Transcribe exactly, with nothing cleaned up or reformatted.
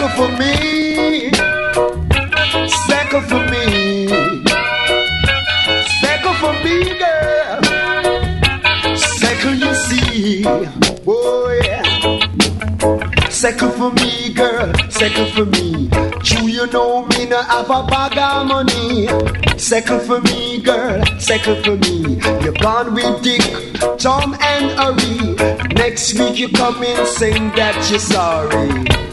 Second for me, second for me, second for me, girl. Second, you see, oh yeah. Second for me, girl. Second for me. True, you know me no have a bag of money. Second for me, girl. Second for me. You're gone with Dick, Tom, and Harry. Next week you come in saying that you're sorry.